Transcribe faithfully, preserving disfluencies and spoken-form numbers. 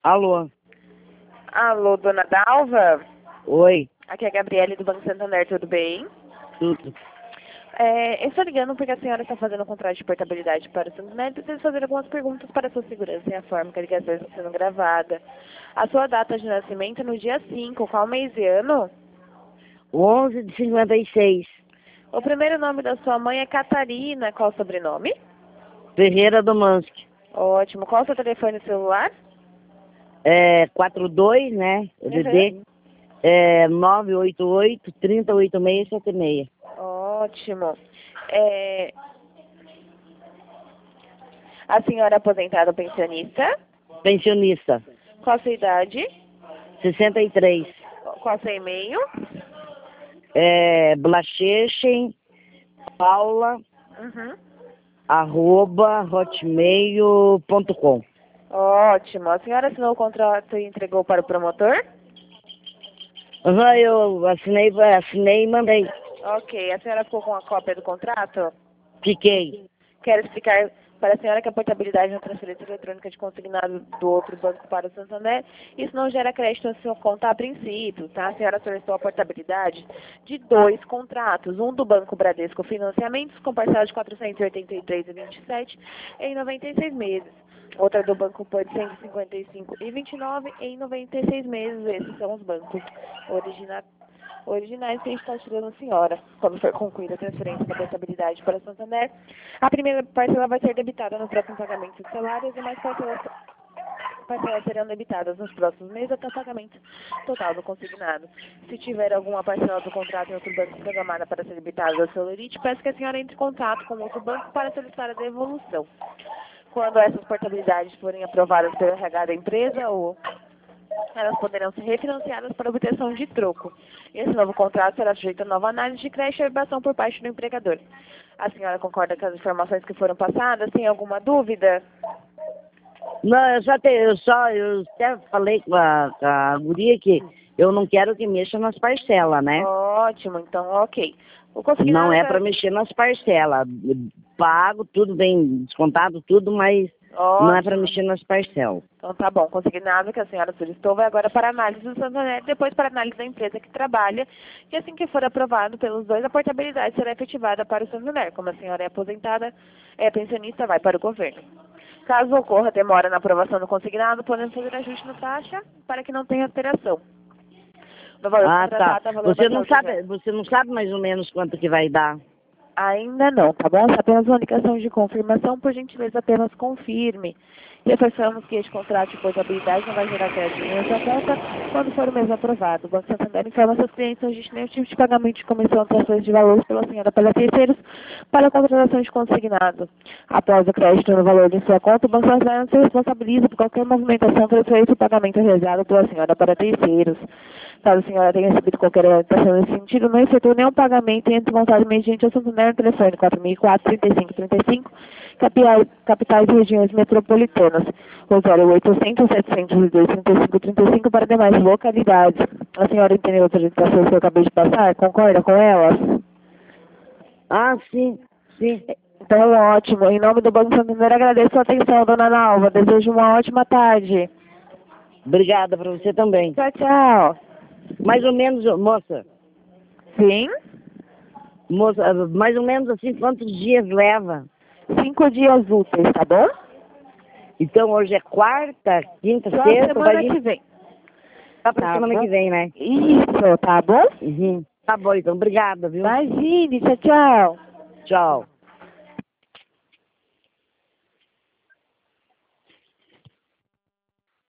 Alô? Alô, dona Dalva? Oi, Aqui é a Gabriele do Banco Santander, tudo bem? tudo. É, eu estou ligando porque a senhora está fazendo um contrato de portabilidade para o Santander e preciso fazer algumas perguntas para a sua segurança e a forma que a ligação está sendo gravada. A sua data de nascimento é no dia cinco, qual mês e ano? onze de cinquenta e seis, O primeiro nome da sua mãe é Catarina, qual o sobrenome? Ferreira do Mansque. Ótimo, qual o seu telefone celular? É, quarenta e dois, né? O D D. Uhum. É, nove oito oito, três zero oito seis sete seis. Ótimo. É, a senhora é aposentada ou pensionista? Pensionista, Qual a sua idade? sessenta e três. Qual o seu e-mail? É, Blachechen, Paula, Uhum. arroba, hotmail ponto com. Ótimo. A senhora assinou o contrato e entregou para o promotor? Uhum, eu assinei, assinei e mandei. Ok. A senhora ficou com a cópia do contrato? Fiquei. Quero explicar para a senhora que a portabilidade na transferência eletrônica de consignado do outro banco para o Santander, isso não gera crédito na sua conta a princípio, tá? A senhora solicitou a portabilidade de dois contratos, um do Banco Bradesco Financiamentos, com parcela de quatrocentos e oitenta e três reais e vinte e sete centavos em noventa e seis meses. Outra do Banco Pan de cento e cinquenta e cinco reais e vinte e nove centavos em noventa e seis meses. Esses são os bancos origina originais que a gente está tirando a senhora, quando for concluída a transferência da portabilidade para Santander. A primeira parcela vai ser debitada no próximo pagamento de salários e mais parcelas, parcelas serão debitadas nos próximos meses até o pagamento total do consignado. Se tiver alguma parcela do contrato em outro banco programada para ser debitada da Celerite, peço que a senhora entre em contato com outro banco para solicitar a devolução. Quando essas portabilidades forem aprovadas pelo R H da empresa, ou elas poderão ser refinanciadas para obtenção de troco. Esse novo contrato será sujeito a nova análise de crédito e aprovação por parte do empregador. A senhora concorda com as informações que foram passadas? Tem alguma dúvida? Não, eu só, te, eu só, eu até falei com a, com a guria que eu não quero que mexa nas parcelas, né? Ótimo, então ok. O Não consignado é será... para mexer nas parcelas. Pago, tudo bem descontado, tudo, mas não é para Ótimo. mexer nas parcelas. Então tá bom, consignado que a senhora solicitou vai agora para análise do Santander, depois para análise da empresa que trabalha, e assim que for aprovado pelos dois, a portabilidade será efetivada para o Santander. Como a senhora é aposentada, é pensionista, vai para o governo. Caso ocorra demora na aprovação do consignado, podemos fazer ajuste na taxa para que não tenha alteração. No valor Ah, tá. contratado, o valor Você vai ser não autorizado. sabe, você não sabe mais ou menos quanto que vai dar? Ainda não, tá bom? É apenas uma indicação de confirmação, por gentileza, apenas confirme. Reforçamos que este contrato de portabilidade não vai gerar crédito na sua conta quando for o mesmo aprovado. O Banco Santander informa seus clientes que não existe nenhum tipo de pagamento de comissão ou transferência de valores pela senhora para terceiros para a contratação de consignado. Após o crédito no valor de sua conta, o Banco Santander não se responsabiliza por qualquer movimentação, transferência ou pagamento realizado pela senhora para terceiros. Caso a senhora tenha recebido qualquer orientação nesse sentido, não efetuou nenhum pagamento e entre em contato mediante o Santander no telefone quatro mil e quatro, trinta e cinco trinta e cinco, capitais, capitais e regiões metropolitanas, ou zero oitocentos, setecentos e dois, trinta e cinco trinta e cinco para demais localidades. A senhora entendeu as orientações que eu acabei de passar? Concorda com elas? Ah, sim, sim. Então, ótimo. Em nome do Banco Santander, agradeço a atenção, dona Nalva. Desejo uma ótima tarde. Obrigada para você também. Tchau, tchau. Mais ou menos, moça, Sim? moça, mais ou menos assim, quantos dias leva? Cinco dias úteis, tá bom? Então hoje é quarta, quinta, Só sexta, vai semana vir que vem. só pra Tá semana bom? que vem, né? Isso, tá bom? Uhum. Tá bom, então, obrigada, viu? Imagine, tchau, tchau. Tchau.